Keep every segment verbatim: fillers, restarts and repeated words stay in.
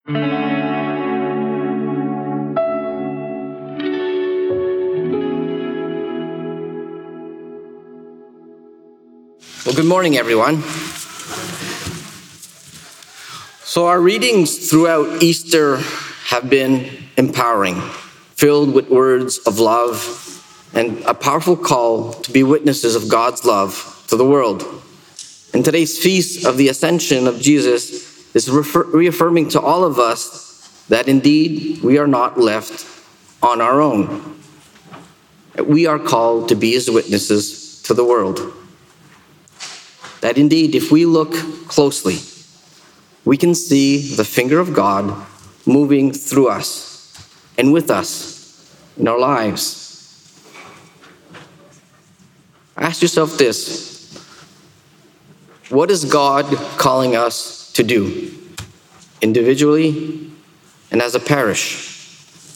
Well, good morning, everyone. So our readings throughout Easter have been empowering, filled with words of love and a powerful call to be witnesses of God's love to the world. And today's feast of the Ascension of Jesus is refer- reaffirming to all of us that indeed we are not left on our own. We are called to be his witnesses to the world. That indeed, if we look closely, we can see the finger of God moving through us and with us in our lives. Ask yourself this: what is God calling us to do, individually and as a parish?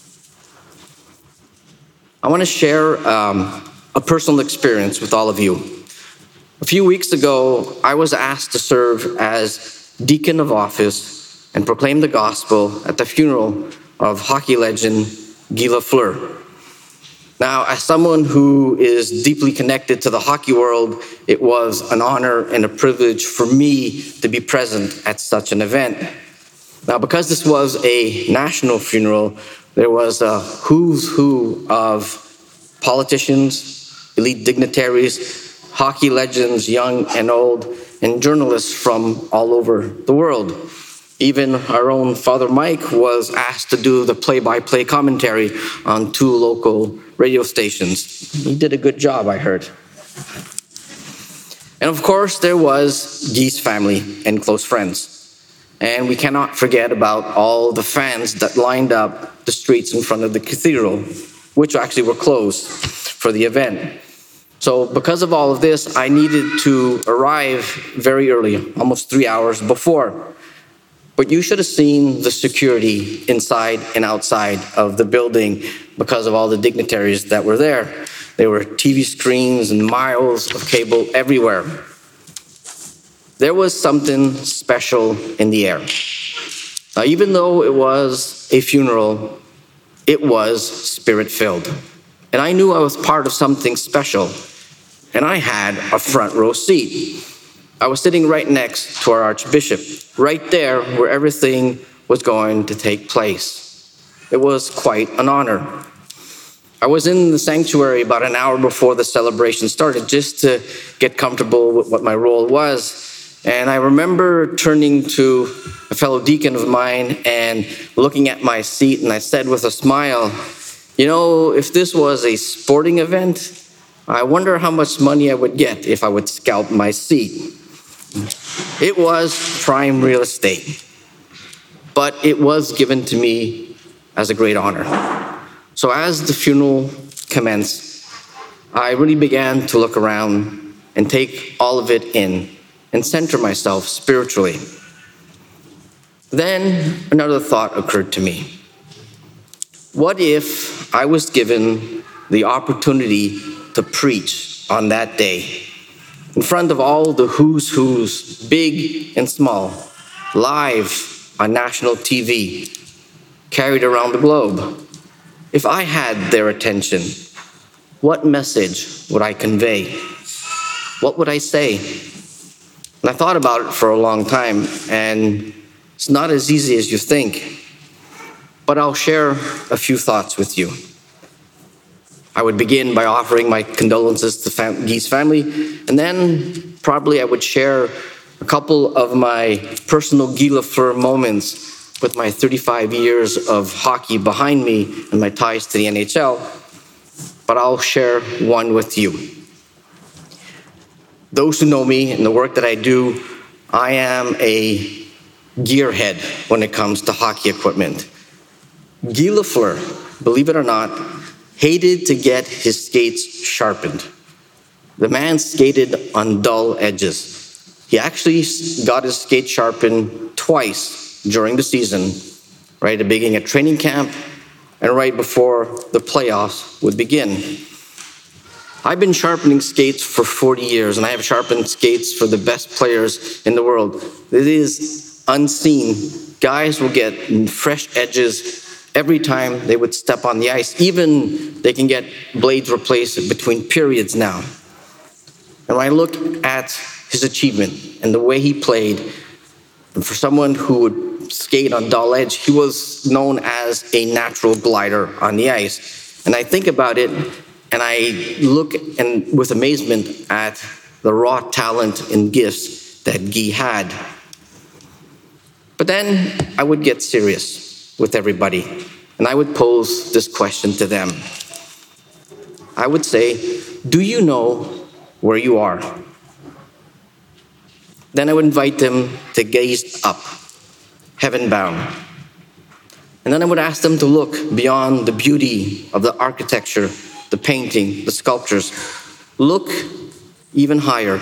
I want to share um, a personal experience with all of you. A few weeks ago, I was asked to serve as deacon of office and proclaim the gospel at the funeral of hockey legend Guy Lafleur. Now, as someone who is deeply connected to the hockey world, it was an honor and a privilege for me to be present at such an event. Now, because this was a national funeral, there was a who's who of politicians, elite dignitaries, hockey legends, young and old, and journalists from all over the world. Even our own Father Mike was asked to do the play-by-play commentary on two local radio stations. He did a good job, I heard. And of course, there was Guy's family and close friends. And we cannot forget about all the fans that lined up the streets in front of the cathedral, which actually were closed for the event. So because of all of this, I needed to arrive very early, almost three hours before. But you should have seen the security inside and outside of the building because of all the dignitaries that were there. There were T V screens and miles of cable everywhere. There was something special in the air. Now, even though it was a funeral, it was spirit-filled. And I knew I was part of something special. And I had a front row seat. I was sitting right next to our Archbishop, right there where everything was going to take place. It was quite an honor. I was in the sanctuary about an hour before the celebration started just to get comfortable with what my role was. And I remember turning to a fellow deacon of mine and looking at my seat, and I said with a smile, you know, if this was a sporting event, I wonder how much money I would get if I would scalp my seat. It was prime real estate, but it was given to me as a great honor. So as the funeral commenced, I really began to look around and take all of it in and center myself spiritually. Then another thought occurred to me. What if I was given the opportunity to preach on that day in front of all the who's who's, big and small, live on national T V, carried around the globe? If I had their attention, what message would I convey? What would I say? And I thought about it for a long time, and it's not as easy as you think, but I'll share a few thoughts with you. I would begin by offering my condolences to fam- Guy's family, and then probably I would share a couple of my personal Guy Lafleur moments with my thirty-five years of hockey behind me and my ties to the N H L, but I'll share one with you. Those who know me and the work that I do, I am a gearhead when it comes to hockey equipment. Guy Lafleur, believe it or not, hated to get his skates sharpened. The man skated on dull edges. He actually got his skates sharpened twice during the season, right at the beginning of training camp and right before the playoffs would begin. I've been sharpening skates for forty years, and I have sharpened skates for the best players in the world. It is unseen Guys will get fresh edges every time they would step on the ice. Even they can get blades replaced between periods now. And when I look at his achievement and the way he played, and for someone who would skate on dull edge, he was known as a natural glider on the ice. And I think about it, and I look and with amazement at the raw talent and gifts that Guy had. But then I would get serious with everybody, and I would pose this question to them. I would say, do you know where you are? Then I would invite them to gaze up, heaven-bound. And then I would ask them to look beyond the beauty of the architecture, the painting, the sculptures. Look even higher.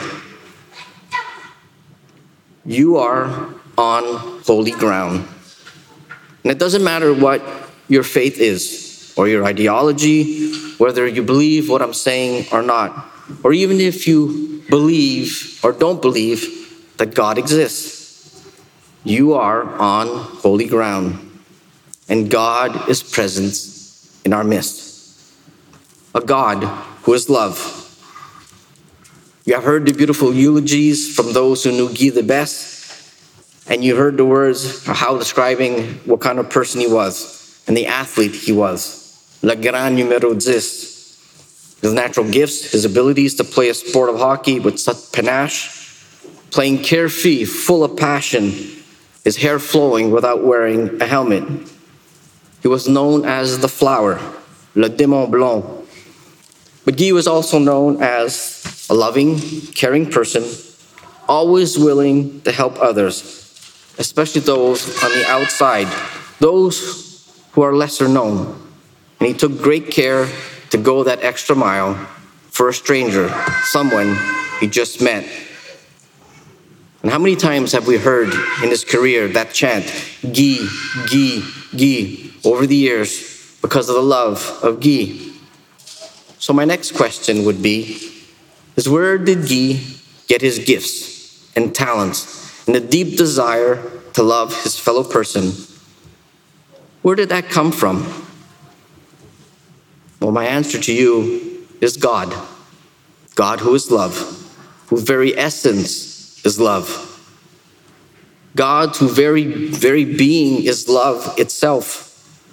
You are on holy ground. And it doesn't matter what your faith is, or your ideology, whether you believe what I'm saying or not, or even if you believe or don't believe that God exists. You are on holy ground, and God is present in our midst. A God who is love. You have heard the beautiful eulogies from those who knew Guy the best, and you heard the words of how describing what kind of person he was and the athlete he was. Le grand numéro dix. His natural gifts, his abilities to play a sport of hockey with such panache, playing carefree, full of passion, his hair flowing without wearing a helmet. He was known as the flower, le démon blanc. But Guy was also known as a loving, caring person, always willing to help others, especially those on the outside, those who are lesser known. And he took great care to go that extra mile for a stranger, someone he just met. And how many times have we heard in his career that chant, Guy, Guy, Guy, over the years because of the love of Guy? So my next question would be, is where did Guy get his gifts and talents and the deep desire to love his fellow person? Where did that come from? Well, my answer to you is God. God who is love, whose very essence is love. God, whose very, very being is love itself.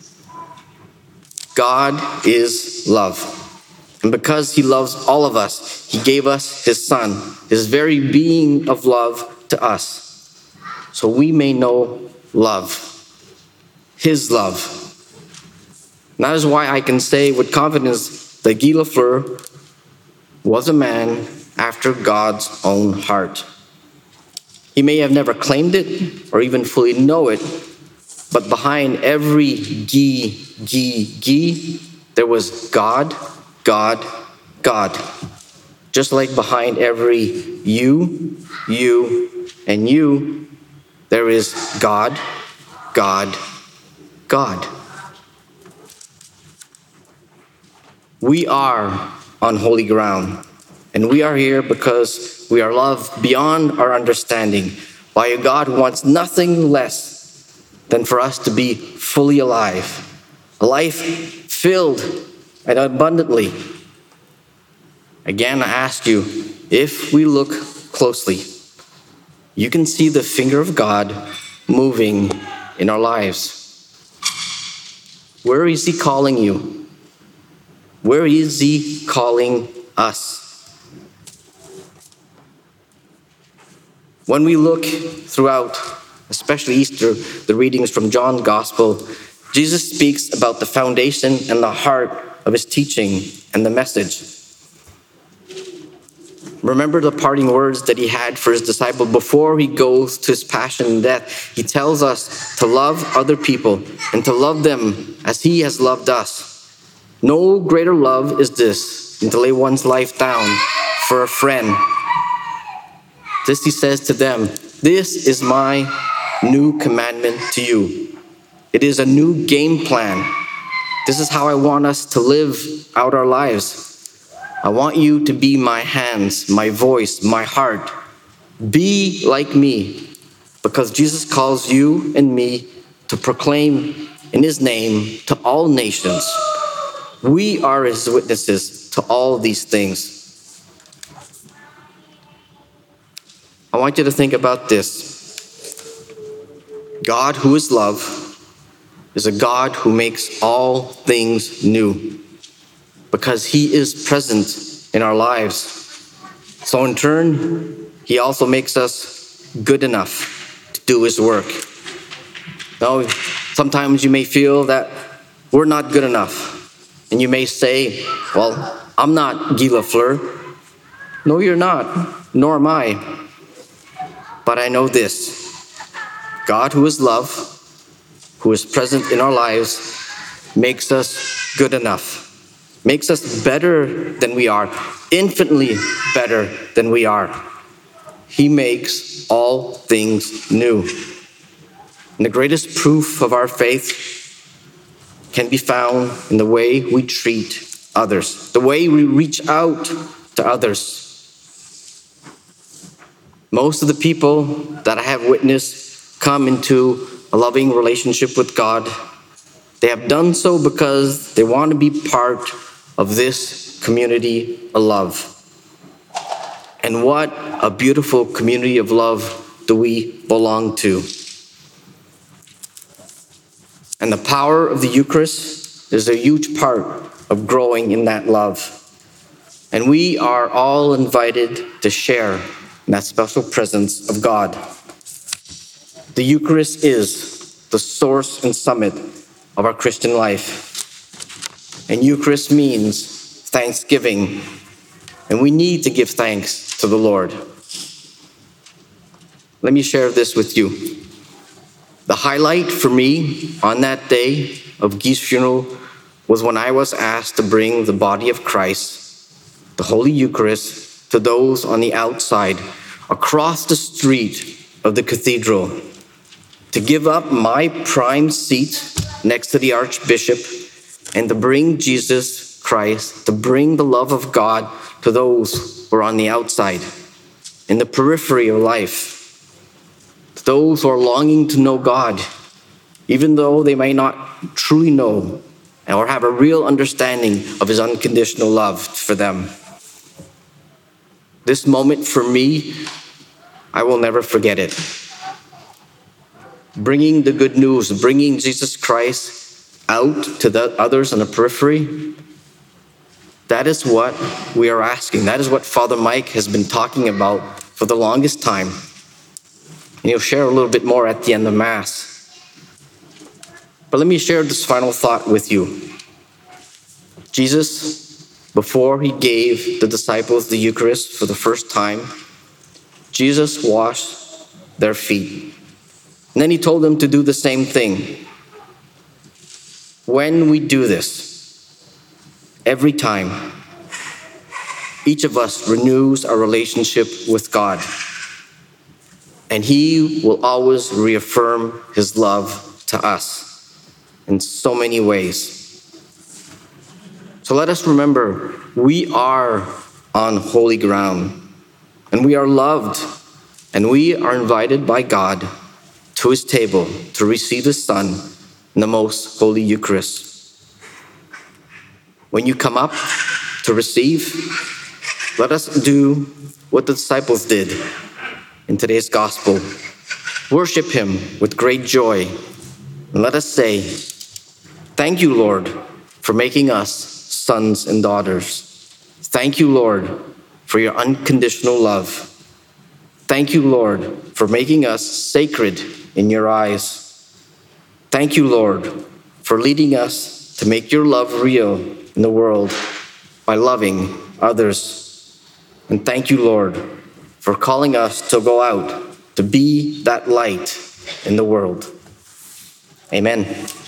God is love. And because he loves all of us, he gave us his son, his very being of love to us, so we may know love, his love. And that is why I can say with confidence that Guy Lafleur was a man after God's own heart. He may have never claimed it or even fully know it, but behind every Guy, Guy, Guy, there was God, God, God. Just like behind every you, you, and you, there is God, God, God. We are on holy ground, and we are here because we are loved beyond our understanding by a God who wants nothing less than for us to be fully alive, a life filled and abundantly. Again, I ask you, if we look closely, you can see the finger of God moving in our lives. Where is he calling you? Where is he calling us? When we look throughout, especially Easter, the readings from John's Gospel, Jesus speaks about the foundation and the heart of his teaching and the message. Remember the parting words that he had for his disciple before he goes to his passion and death. He tells us to love other people and to love them as he has loved us. No greater love is this than to lay one's life down for a friend. This he says to them, this is my new commandment to you. It is a new game plan. This is how I want us to live out our lives. I want you to be my hands, my voice, my heart. Be like me, because Jesus calls you and me to proclaim in his name to all nations. We are his witnesses to all these things. I want you to think about this. God, who is love, is a God who makes all things new because he is present in our lives. So in turn, he also makes us good enough to do his work. Now, sometimes you may feel that we're not good enough. And you may say, well, I'm not Guy Lafleur. No, you're not, nor am I. But I know this. God, who is love, who is present in our lives, makes us good enough. Makes us better than we are, infinitely better than we are. He makes all things new. And the greatest proof of our faith can be found in the way we treat others, the way we reach out to others. Most of the people that I have witnessed come into a loving relationship with God. They have done so because they want to be part of this community of love. And what a beautiful community of love do we belong to. And the power of the Eucharist is a huge part of growing in that love. And we are all invited to share in that special presence of God. The Eucharist is the source and summit of our Christian life. And Eucharist means thanksgiving. And we need to give thanks to the Lord. Let me share this with you. The highlight for me on that day of Guy's funeral was when I was asked to bring the body of Christ, the Holy Eucharist, to those on the outside, across the street of the cathedral, to give up my prime seat next to the Archbishop and to bring Jesus Christ, to bring the love of God to those who are on the outside, in the periphery of life, to those who are longing to know God, even though they may not truly know or have a real understanding of his unconditional love for them. This moment for me, I will never forget it. Bringing the good news, bringing Jesus Christ out to the others on the periphery, that is what we are asking. That is what Father Mike has been talking about for the longest time. And he'll share a little bit more at the end of Mass. But let me share this final thought with you. Jesus, before he gave the disciples the Eucharist for the first time, Jesus washed their feet. And then he told them to do the same thing. When we do this, every time, each of us renews our relationship with God. And he will always reaffirm his love to us in so many ways. So let us remember, we are on holy ground, and we are loved, and we are invited by God to his table to receive his Son in the most holy Eucharist. When you come up to receive, let us do what the disciples did in today's gospel. Worship him with great joy. And let us say, thank you, Lord, for making us sons and daughters. Thank you, Lord, for your unconditional love. Thank you, Lord, for making us sacred in your eyes. Thank you, Lord, for leading us to make your love real in the world by loving others. And thank you, Lord, for calling us to go out to be that light in the world. Amen.